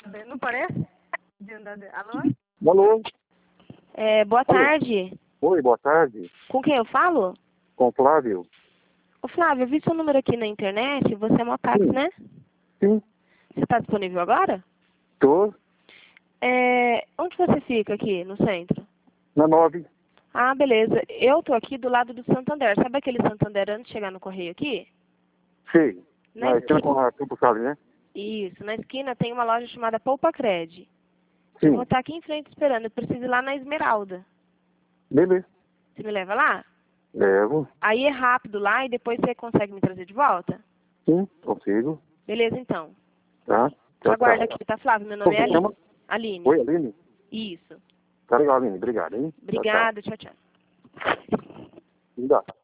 Não parece? Alô? Alô? Boa tarde. Oi, boa tarde. Com quem eu falo? Com o Flávio? Ô Flávio, eu vi seu número aqui na internet. Você é mototáxi, Sim. né? Sim. Você está disponível agora? Tô Onde você fica aqui, no centro? na 9. Ah, beleza. Eu tô aqui do lado do Santander. Sabe aquele Santander antes de chegar no correio aqui? Sei. Na Na esquina esquina. com a Campo Salles, né? Isso, na esquina tem uma loja chamada Poupa Cred. Eu vou Sim. estar aqui em frente esperando. Eu preciso ir lá na Esmeralda. Beleza. Você me leva lá? Levo. Aí é rápido lá e depois você consegue me trazer de volta? Sim, consigo. Beleza, então. Tá? Tchau, Aguarda tchau. aqui, tá, Flávio? Meu nome Como é você chama? Aline. Aline. Oi, Aline? Isso. Tá legal, Aline. Obrigado, hein? Tchau, tchau. Obrigada, tchau, tchau. Me dá.